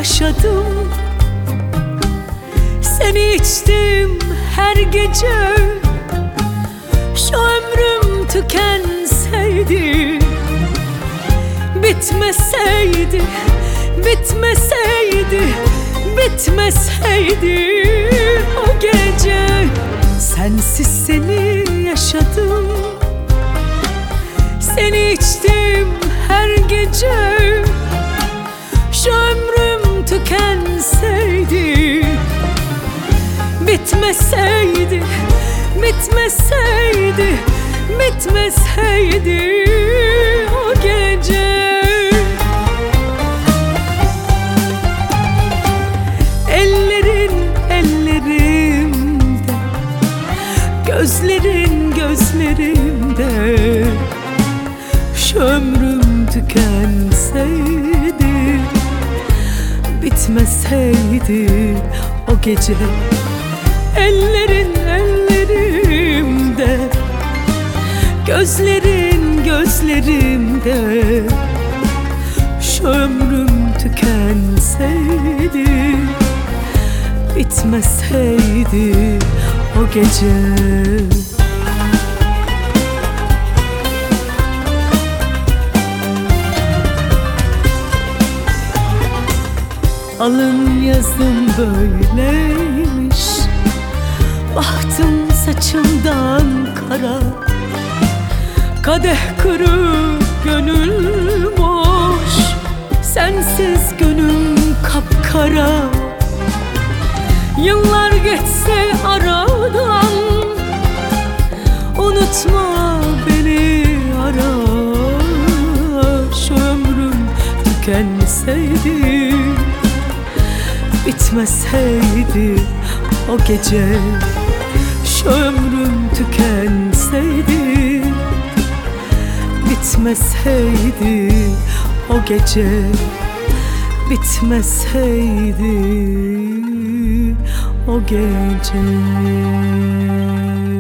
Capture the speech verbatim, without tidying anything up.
yaşadım. Seni içtim her gece. Şu ömrüm tükenseydi, bitmeseydi, bitmeseydi, bitmeseydi o gece. Sensiz seni yaşadım. Seni içtim her gece. Şu ömrüm tükenseydi, bitmeseydi, bitmeseydi, bitmeseydi o gece. Ellerin ellerimde, gözlerin gözlerimde. Şu ömrüm tükenseydi, bitmeseydi o gece. Ellerin ellerimde, gözlerin gözlerimde. Şu ömrüm tükenseydi, bitmeseydi o gece. Alın yazım böyleymiş, bahtım saçımdan kara. Kadeh kırık, gönül boş, sensiz gönlüm kapkara. Yıllar geçse aradan, unutma beni ara. Şu ömrüm tükenseydi, bitmeseydi o gece. Şu ömrüm tükenseydi, bitmeseydi o gece. Bitmeseydi o gece.